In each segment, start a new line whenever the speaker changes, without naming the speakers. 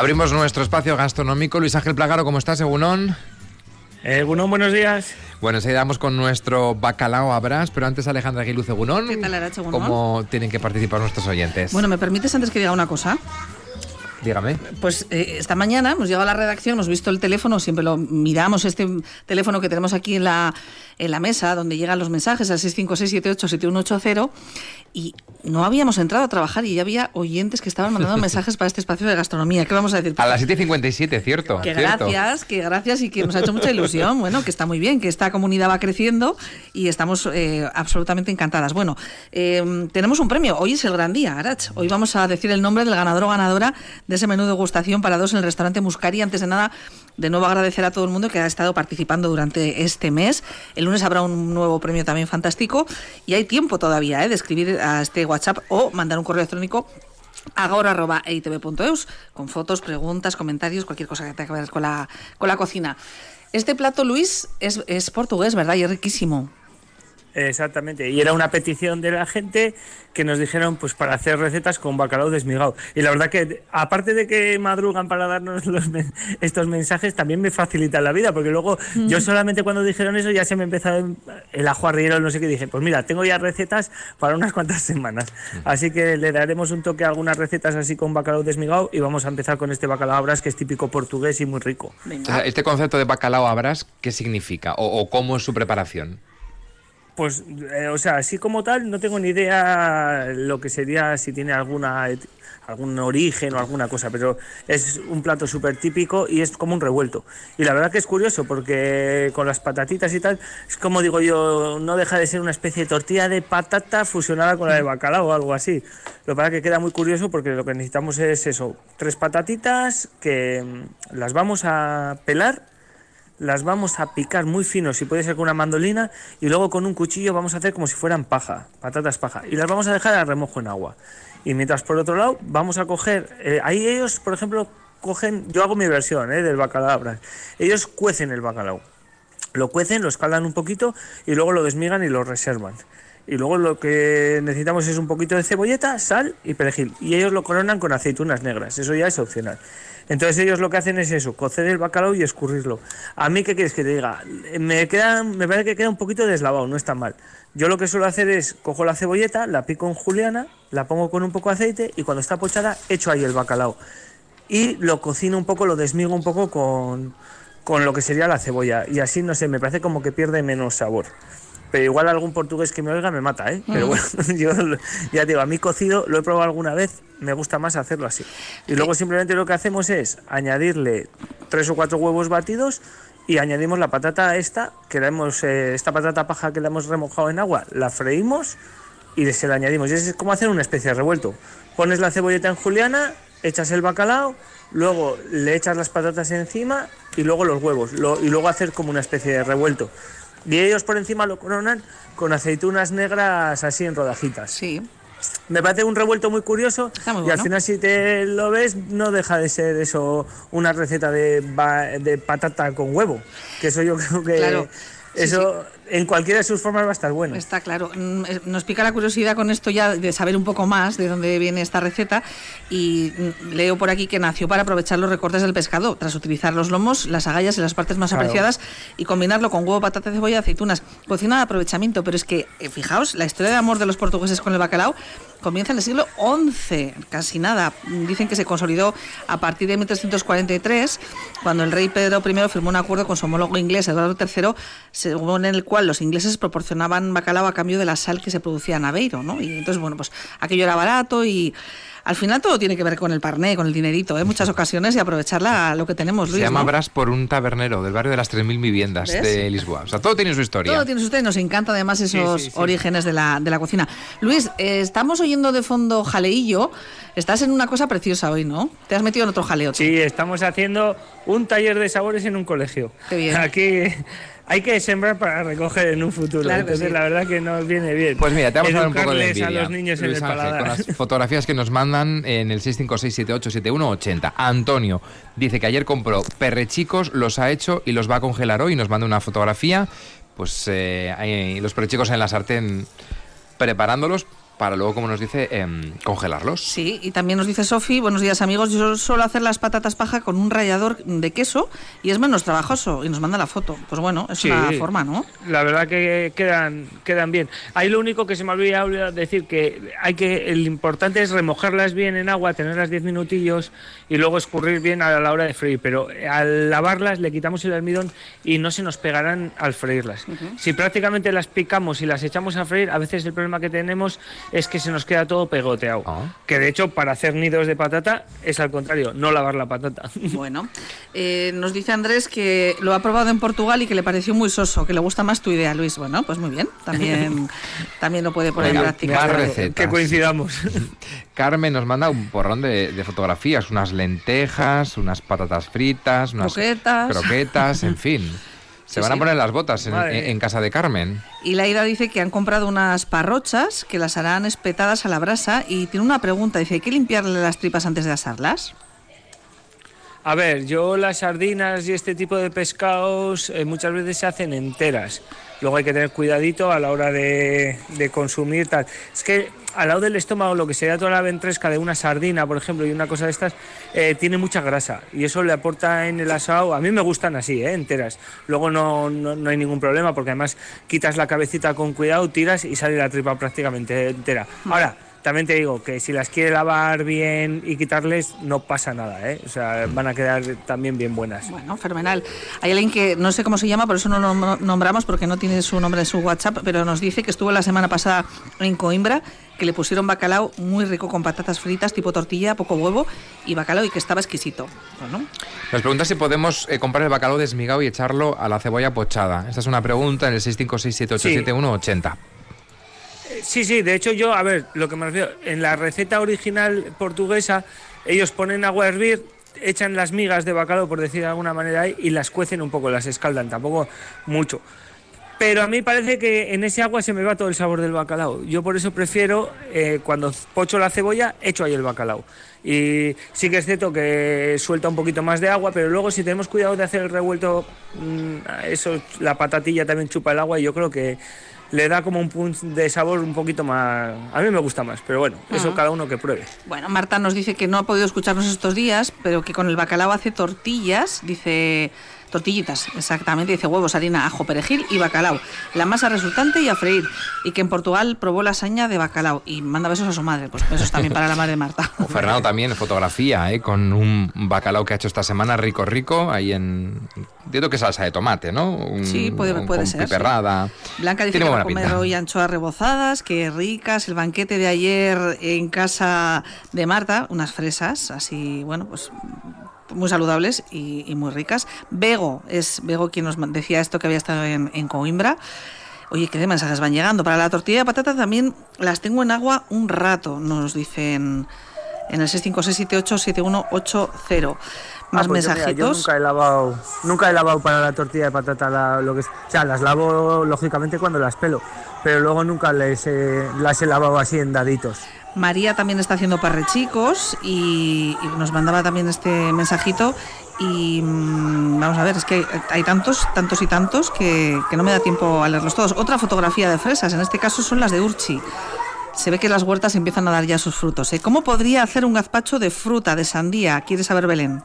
Abrimos nuestro espacio gastronómico. Luis Ángel Plagaro, ¿cómo estás, Egunon?
Egunon, buenos días.
Bueno, seguimos con nuestro bacalao a brás, pero antes Alejandra Aguiluz, Egunon.
¿Qué tal, Arach, Egunon?
¿Cómo tienen que participar nuestros oyentes?
Bueno, ¿me permites antes que diga una cosa?
Dígame.
Pues esta mañana hemos llegado a la redacción, hemos visto el teléfono, siempre lo miramos, este teléfono que tenemos aquí en la mesa, donde llegan los mensajes al 656787180, y no habíamos entrado a trabajar y ya había oyentes que estaban mandando mensajes para este espacio de gastronomía. ¿Qué vamos a decir?
A las 7:57, ¿cierto?
Que
¿cierto?
gracias y que nos ha hecho mucha ilusión. Bueno, que está muy bien, que esta comunidad va creciendo y estamos absolutamente encantadas. Bueno, tenemos un premio. Hoy es el gran día, Arach. Hoy vamos a decir el nombre del ganador o ganadora de ese menú de degustación para dos en el restaurante Muscari. Antes de nada, de nuevo agradecer a todo el mundo que ha estado participando durante este mes. El lunes habrá un nuevo premio también fantástico y hay tiempo todavía de escribir a este WhatsApp o mandar un correo electrónico agora@eitv.eus con fotos, preguntas, comentarios, cualquier cosa que tenga que ver con la cocina. Este plato, Luis, es portugués, ¿verdad? Y es riquísimo.
Exactamente, y era una petición de la gente que nos dijeron pues para hacer recetas con bacalao desmigado. Y la verdad que, aparte de que madrugan para darnos estos mensajes, también me facilitan la vida, porque luego yo solamente cuando dijeron eso ya se me empezó el ajo arriero, no sé qué, dije, pues mira, tengo ya recetas para unas cuantas semanas. Así que le daremos un toque a algunas recetas así con bacalao desmigado y vamos a empezar con este bacalao a brás, que es típico portugués y muy rico.
O sea, este concepto de bacalao a brás, ¿qué significa? ¿O cómo es su preparación?
Pues, o sea, así como tal, no tengo ni idea lo que sería, si tiene algún origen o alguna cosa, pero es un plato súper típico y es como un revuelto. Y la verdad que es curioso porque con las patatitas y tal, es como digo yo, no deja de ser una especie de tortilla de patata fusionada con la de bacalao o algo así. Lo que pasa es que queda muy curioso porque lo que necesitamos es eso, 3 patatitas que las vamos a pelar, las vamos a picar muy fino, si puede ser con una mandolina, y luego con un cuchillo vamos a hacer como si fueran patatas paja, y las vamos a dejar a remojo en agua. Y mientras por otro lado vamos a coger, ahí ellos, por ejemplo, cogen, yo hago mi versión del bacalao, ellos cuecen el bacalao, lo cuecen, lo escaldan un poquito y luego lo desmigan y lo reservan. Y luego lo que necesitamos es un poquito de cebolleta, sal y perejil. Y ellos lo coronan con aceitunas negras, eso ya es opcional. Entonces ellos lo que hacen es eso, cocer el bacalao y escurrirlo. A mí, ¿qué quieres que te diga? Me parece que queda un poquito deslavado, no está mal. Yo lo que suelo hacer es, cojo la cebolleta, la pico en juliana, la pongo con un poco de aceite y cuando está pochada, echo ahí el bacalao. Y lo cocino un poco, lo desmigo un poco con lo que sería la cebolla. Y así, no sé, me parece como que pierde menos sabor. Pero igual algún portugués que me oiga me mata, ¿eh? Pero bueno, yo ya digo, a mí cocido, lo he probado alguna vez, me gusta más hacerlo así. Y luego simplemente lo que hacemos es añadirle 3 o 4 huevos batidos y añadimos la patata esta patata paja que la hemos remojado en agua, la freímos y se la añadimos. Y es como hacer una especie de revuelto. Pones la cebolleta en juliana, echas el bacalao, luego le echas las patatas encima y luego los huevos. Y luego hacer como una especie de revuelto. Y ellos por encima lo coronan con aceitunas negras así en rodajitas.
Sí.
Me parece un revuelto muy curioso.
Está muy
y
bueno.
al final, si te lo ves, no deja de ser eso una receta de patata con huevo. Que eso yo creo que
claro.
eso en cualquiera de sus formas va a estar bueno.
Está claro. Nos pica la curiosidad con esto ya de saber un poco más de dónde viene esta receta y leo por aquí que nació para aprovechar los recortes del pescado, tras utilizar los lomos, las agallas y las partes más apreciadas y combinarlo con huevo, patata, cebolla y aceitunas. Cocina de aprovechamiento, pero es que, fijaos, la historia de amor de los portugueses con el bacalao comienza en el siglo XI, casi nada. Dicen que se consolidó a partir de 1343, cuando el rey Pedro I firmó un acuerdo con su homólogo inglés, Eduardo III, según el cual los ingleses proporcionaban bacalao a cambio de la sal que se producía en Aveiro, ¿no? Y entonces, bueno, pues aquello era barato y al final todo tiene que ver con el parné, con el dinerito, en muchas ocasiones, y aprovecharla lo que tenemos, Luis.
Se llama
¿no?
brás por un tabernero del barrio de las 3.000 viviendas. ¿Ves? De Lisboa. O sea, todo tiene su historia.
Todo tiene su historia y nos encanta además esos orígenes de la cocina. Luis, estamos oyendo de fondo jaleillo. Estás en una cosa preciosa hoy, ¿no? Te has metido en otro jaleo.
Sí, estamos haciendo un taller de sabores en un colegio.
Qué bien.
Aquí hay que sembrar para recoger en un futuro.
Claro,
entonces
sí.
La verdad que nos viene bien.
Pues mira, te vamos a dar un poco de envidia,
a los niños
Luis
en el
Ángel,
paladar.
con las fotografías que nos mandan en el 656787180. Antonio dice que ayer compró perrechicos, los ha hecho y los va a congelar hoy. Nos manda una fotografía, pues hay los perrechicos en la sartén preparándolos para luego, como nos dice, congelarlos.
Sí, y también nos dice Sofi, buenos días amigos, yo suelo hacer las patatas paja con un rallador de queso y es menos trabajoso, y nos manda la foto. Pues bueno, es una forma, ¿no?
La verdad que quedan bien. Ahí lo único que se me olvidó decir que el importante es remojarlas bien en agua, tenerlas 10 minutillos y luego escurrir bien a la hora de freír, pero al lavarlas le quitamos el almidón y no se nos pegarán al freírlas. Si prácticamente las picamos y las echamos a freír, a veces el problema que tenemos es que se nos queda todo pegoteado. Que de hecho para hacer nidos de patata es al contrario, no lavar la patata.
Bueno, nos dice Andrés que lo ha probado en Portugal y que le pareció muy soso, que le gusta más tu idea, Luis. Bueno, pues muy bien, también lo puede poner en práctica.
Más recetas.
Que coincidamos.
Carmen nos manda un porrón de fotografías, unas lentejas, unas patatas fritas, unas croquetas, en fin. Se van a poner las botas en casa de Carmen.
Y Laida dice que han comprado unas parrochas que las harán espetadas a la brasa y tiene una pregunta, dice, ¿hay que limpiarle las tripas antes de asarlas?
A ver, yo las sardinas y este tipo de pescados muchas veces se hacen enteras. Luego hay que tener cuidadito a la hora de consumir tal. Es que al lado del estómago, lo que sería toda la ventresca de una sardina, por ejemplo, y una cosa de estas, tiene mucha grasa. Y eso le aporta en el asado. A mí me gustan así, enteras. Luego no hay ningún problema, porque además quitas la cabecita con cuidado, tiras y sale la tripa prácticamente entera. Ahora, también te digo que si las quiere lavar bien y quitarles, no pasa nada, O sea, van a quedar también bien buenas.
Bueno, fenomenal. Hay alguien que no sé cómo se llama, por eso no lo nombramos, porque no tiene su nombre en su WhatsApp, pero nos dice que estuvo la semana pasada en Coimbra, que le pusieron bacalao muy rico con patatas fritas, tipo tortilla, poco huevo y bacalao, y que estaba exquisito. Bueno.
Nos pregunta si podemos comprar el bacalao desmigado y echarlo a la cebolla pochada. Esta es una pregunta en el 656787180.
Sí, de hecho yo, a ver, lo que me refiero, en la receta original portuguesa, ellos ponen agua a hervir, echan las migas de bacalao, por decir de alguna manera, ahí, y las cuecen un poco, las escaldan, tampoco mucho. Pero a mí parece que en ese agua se me va todo el sabor del bacalao. Yo por eso prefiero, cuando pocho la cebolla, echo ahí el bacalao. Y sí que es cierto que suelta un poquito más de agua, pero luego si tenemos cuidado de hacer el revuelto, eso, la patatilla también chupa el agua y yo creo que le da como un punch de sabor un poquito más. A mí me gusta más, pero bueno, eso cada uno que pruebe.
Bueno, Marta nos dice que no ha podido escucharnos estos días, pero que con el bacalao hace tortillas, dice... Tortillitas, exactamente, dice huevos, harina, ajo, perejil y bacalao. La masa resultante y a freír. Y que en Portugal probó lasaña de bacalao y manda besos a su madre. Pues besos también para la madre de Marta.
O Fernando también, fotografía, con un bacalao que ha hecho esta semana rico, ahí en... Entiendo que salsa de tomate, ¿no?
Sí, puede ser.
Piperrada.
Sí. Blanca dice que va a comer hoy anchoas rebozadas, que ricas. El banquete de ayer en casa de Marta, unas fresas, así, bueno, pues... muy saludables y muy ricas. Bego quien nos decía esto, que había estado en Coimbra. Oye, qué de mensajes van llegando. Para la tortilla de patata también las tengo en agua un rato, nos dicen en el 656787180. Más
pues
mensajitos.
Mira, yo nunca he lavado para la tortilla de patata o sea, las lavo lógicamente cuando las pelo, pero luego nunca las he lavado así en daditos.
María también está haciendo parrechicos y nos mandaba también este mensajito y vamos a ver, es que hay tantos y tantos que no me da tiempo a leerlos todos. Otra fotografía de fresas, en este caso son las de Urchi. Se ve que las huertas empiezan a dar ya sus frutos. ¿Cómo podría hacer un gazpacho de fruta, de sandía? ¿Quiere saber Belén?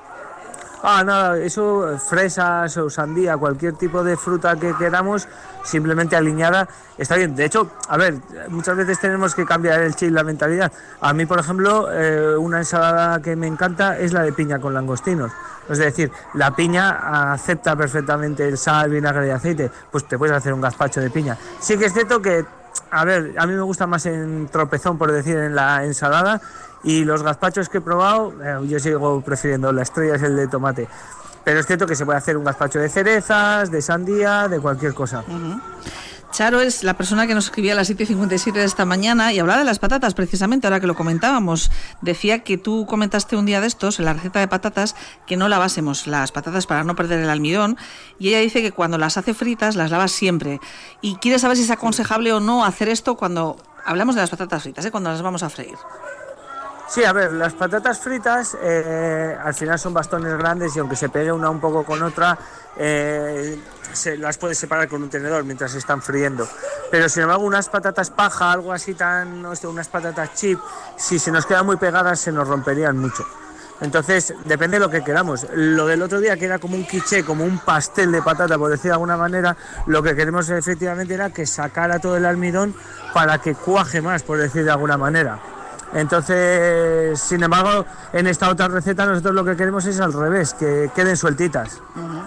Nada, eso, fresas o sandía, cualquier tipo de fruta que queramos, simplemente alineada, está bien. De hecho, a ver, muchas veces tenemos que cambiar el chip, la mentalidad. A mí, por ejemplo, una ensalada que me encanta es la de piña con langostinos. Es decir, la piña acepta perfectamente el sal, vinagre y aceite, pues te puedes hacer un gazpacho de piña. Sí que es cierto que, a ver, a mí me gusta más en tropezón, por decir, en la ensalada. Y los gazpachos que he probado, yo sigo prefiriendo, la estrella es el de tomate. Pero es cierto que se puede hacer un gazpacho de cerezas, de sandía, de cualquier cosa.
Charo es la persona que nos escribía a las 7:57 de esta mañana y hablaba de las patatas, precisamente, ahora que lo comentábamos. Decía que tú comentaste un día de estos, en la receta de patatas, que no lavásemos las patatas para no perder el almidón. Y ella dice que cuando las hace fritas, las lava siempre. Y quiere saber si es aconsejable o no hacer esto cuando hablamos de las patatas fritas, cuando las vamos a freír.
Sí, a ver, las patatas fritas al final son bastones grandes y aunque se pegue una un poco con otra, se las puedes separar con un tenedor mientras se están friendo. Pero sin embargo unas patatas paja, algo así unas patatas chip, si se nos quedan muy pegadas se nos romperían mucho. Entonces, depende de lo que queramos. Lo del otro día, que era como un quiché, como un pastel de patata, por decir de alguna manera, lo que queremos efectivamente era que sacara todo el almidón para que cuaje más, por decir de alguna manera. Entonces, sin embargo, en esta otra receta nosotros lo que queremos es al revés, que queden sueltitas.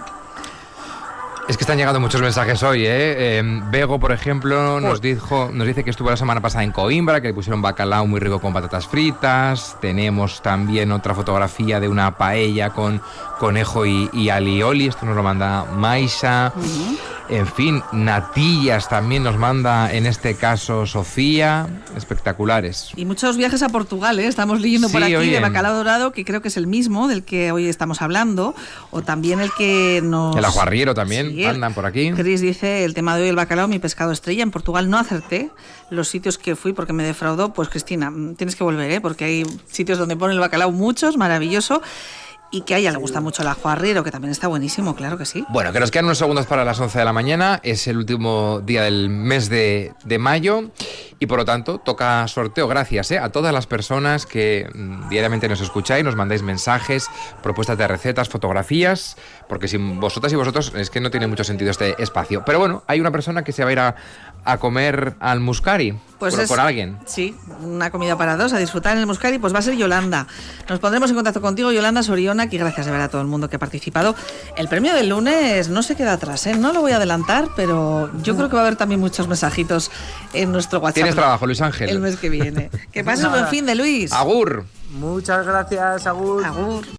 Es que están llegando muchos mensajes hoy, ¿eh? Bego, por ejemplo, nos dice que estuvo la semana pasada en Coimbra, que le pusieron bacalao muy rico con patatas fritas. Tenemos también otra fotografía de una paella con conejo y alioli. Esto nos lo manda Maisa. En fin, natillas también nos manda, en este caso, Sofía. Espectaculares.
Y muchos viajes a Portugal, ¿eh? Estamos leyendo por aquí de bacalao dorado, que creo que es el mismo del que hoy estamos hablando, o también el que nos...
El ajuarriero también, sí, andan por aquí.
Chris dice, el tema de hoy, el bacalao, mi pescado estrella. En Portugal no acerté los sitios que fui porque me defraudó. Pues Cristina, tienes que volver, ¿eh? Porque hay sitios donde pone el bacalao muchos, maravilloso. Y que a ella le gusta mucho el ajuarriero, que también está buenísimo, claro que sí.
Bueno, que nos quedan unos segundos para las 11 de la mañana. Es el último día del mes de mayo. Y por lo tanto, toca sorteo. Gracias a todas las personas que diariamente nos escucháis, nos mandáis mensajes, propuestas de recetas, fotografías, porque sin vosotras y vosotros es que no tiene mucho sentido este espacio. Pero bueno, hay una persona que se va a ir a comer al Muscari,
pues
con alguien.
Sí, una comida para dos, a disfrutar en el Muscari, pues va a ser Yolanda. Nos pondremos en contacto contigo, Yolanda Soriona, y gracias de ver a todo el mundo que ha participado. El premio del lunes no se queda atrás, ¿eh? No lo voy a adelantar, pero yo creo que va a haber también muchos mensajitos en nuestro WhatsApp.
Tienes trabajo, Luis Ángel.
El mes que viene. Que pases un buen fin de, Luis.
Agur.
Muchas gracias, agur.
Agur.